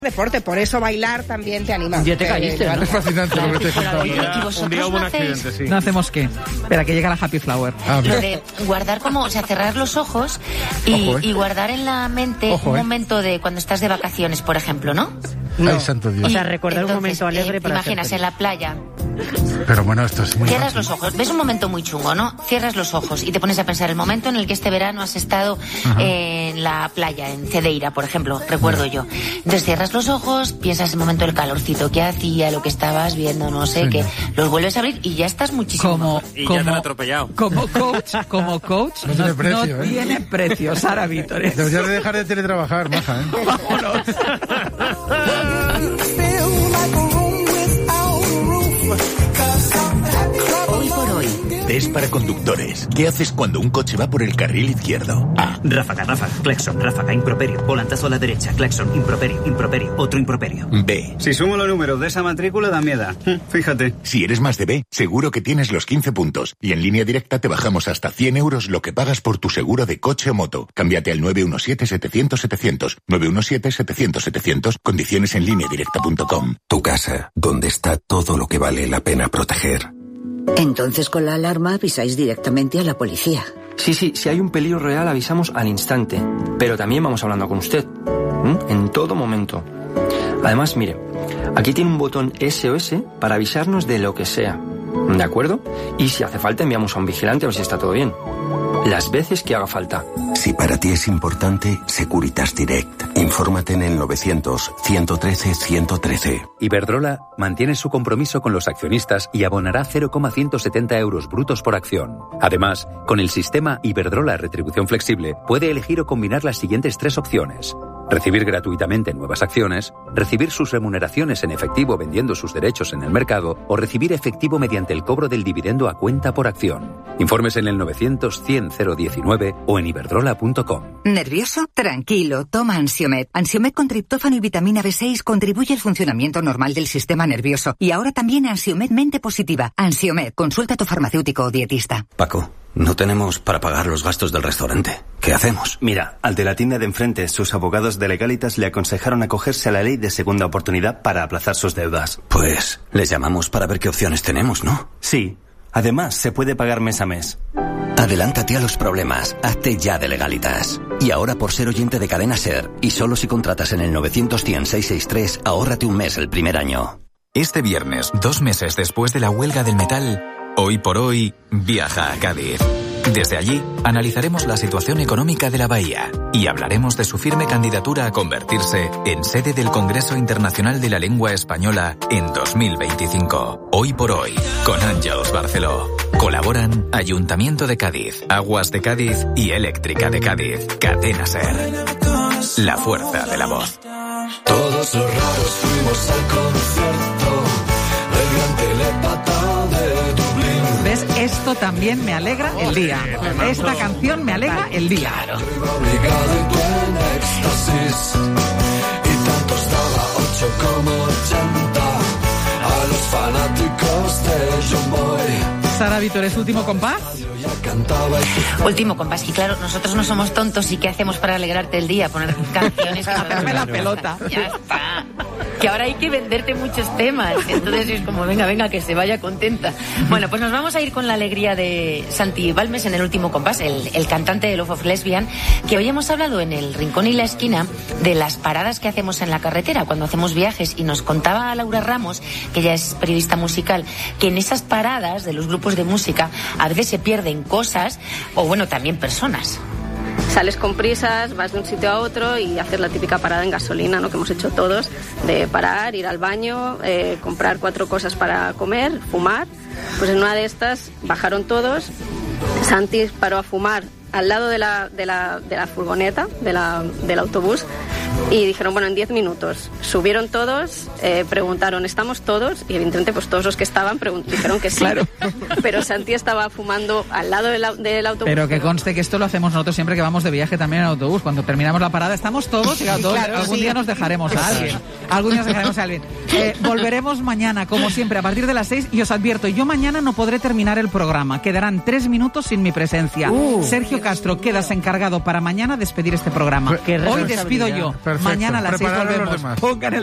deporte, por eso bailar también te anima. Ya te caíste, ¿no? Es fascinante lo que te he contado. Un día hubo un accidente, sí. ¿No hacemos qué? Espera, que llega la Happy Flower. Lo de guardar como, o sea, cerrar los ojos y guardar en la mente un momento de cuando estás de vacaciones, por ejemplo, ¿no? Ay, santo Dios. O sea, recordar un momento alegre para... Te imaginas en la playa. Pero bueno, esto es muy... Cierras los ojos, ves un momento muy chungo, ¿no? Cierras los ojos y te pones a pensar el momento en el que este verano has estado en la playa, en Cedeira, por ejemplo, recuerdo yo. Entonces cierras los ojos, piensas el momento del calorcito que hacía, lo que estabas viendo, no sé, que los vuelves a abrir y ya estás muchísimo mejor. Y ya te han atropellado. Como coach, no tiene precio, no tiene precio, Sara Vítores. Deberías de dejar de teletrabajar, maja, ¿eh? Vámonos. Hoy por hoy. Test para conductores. ¿Qué haces cuando un coche va por el carril izquierdo? A. Ráfaga, claxon, ráfaga, improperio, volantazo a la derecha, claxon, improperio, otro improperio. B. Si sumo los números de esa matrícula da miedo. Fíjate. Si eres más de B, seguro que tienes los 15 puntos. Y en Línea Directa te bajamos hasta 100 euros lo que pagas por tu seguro de coche o moto. Cámbiate al 917-700-700. 917-700-700. Condiciones en lineadirecta.com. Tu casa, donde está todo lo que vale la pena proteger. Entonces con la alarma avisáis directamente a la policía. Sí, si hay un peligro real avisamos al instante, pero también vamos hablando con usted, en todo momento. Además, mire, aquí tiene un botón SOS para avisarnos de lo que sea, ¿de acuerdo? Y si hace falta enviamos a un vigilante a ver si está todo bien. Las veces que haga falta. Si para ti es importante, Securitas Direct. Infórmate en el 900-113-113. Iberdrola mantiene su compromiso con los accionistas y abonará 0,170 euros brutos por acción. Además, con el sistema Iberdrola Retribución Flexible, puede elegir o combinar las siguientes 3 opciones. Recibir gratuitamente nuevas acciones, recibir sus remuneraciones en efectivo vendiendo sus derechos en el mercado o recibir efectivo mediante el cobro del dividendo a cuenta por acción. Informes en el 900-100-019 o en iberdrola.com. ¿Nervioso? Tranquilo, toma Ansiomed. Ansiomed con triptófano y vitamina B6 contribuye al funcionamiento normal del sistema nervioso. Y ahora también Ansiomed Mente Positiva. Ansiomed, consulta a tu farmacéutico o dietista. Paco, no tenemos para pagar los gastos del restaurante. ¿Qué hacemos? Mira, al de la tienda de enfrente, sus abogados de Legalitas le aconsejaron acogerse a la ley de segunda oportunidad para aplazar sus deudas. Pues les llamamos para ver qué opciones tenemos, ¿no? Sí. Además, se puede pagar mes a mes. Adelántate a los problemas. Hazte ya de Legalitas. Y ahora, por ser oyente de Cadena SER, y solo si contratas en el 900-100-663, ahórrate un mes el primer año. Este viernes, 2 meses después de la huelga del metal, Hoy por Hoy viaja a Cádiz. Desde allí, analizaremos la situación económica de la bahía y hablaremos de su firme candidatura a convertirse en sede del Congreso Internacional de la Lengua Española en 2025. Hoy por Hoy, con Àngels Barceló. Colaboran Ayuntamiento de Cádiz, Aguas de Cádiz y Eléctrica de Cádiz. Cadena SER. La fuerza de la voz. Todos los raros fuimos al concierto del gran telepata de Dublín. ¿Ves? Esto también me alegra el día. Esta canción me alegra el día. Obligado y tú en éxtasis. Y tanto estaba 8,80 a los fanáticos de John Boy. Sara Vítores, último compás. Último compás. Y claro, nosotros no somos tontos. ¿Y qué hacemos para alegrarte el día? Poner canciones. Hacerme la pelota. Ya está. Que ahora hay que venderte muchos temas. Entonces es como, venga, que se vaya contenta. Bueno, pues nos vamos a ir con la alegría de Santi Balmes en el último compás, el cantante de Love of Lesbian, que hoy hemos hablado en el Rincón y la Esquina de las paradas que hacemos en la carretera cuando hacemos viajes, y nos contaba Laura Ramos, que ella es periodista musical, que en esas paradas de los grupos de música a veces se pierden cosas o bueno, también personas. Sales con prisas, vas de un sitio a otro y haces la típica parada en gasolina, ¿no? Que hemos hecho todos, de parar, ir al baño, comprar 4 cosas para comer, fumar. Pues en una de estas bajaron todos, Santi paró a fumar al lado de la furgoneta, del autobús, y dijeron, bueno, en 10 minutos. Subieron todos, preguntaron, ¿estamos todos? Y evidentemente pues todos los que estaban dijeron que sí. Claro. Pero Santi estaba fumando al lado del autobús. Pero que conste que esto lo hacemos nosotros siempre que vamos de viaje también en autobús. Cuando terminamos la parada estamos todos y todos, claro, algún día nos dejaremos a alguien. Algún día nos dejaremos a alguien. Volveremos mañana, como siempre, a partir de las 6. Y os advierto, yo mañana no podré terminar el programa. Quedarán 3 minutos sin mi presencia. Sergio Castro, quedas encargado para mañana despedir este programa. Hoy despido yo. Perfecto. Mañana a las 6 Preparar a los volvemos. demás. Pongan el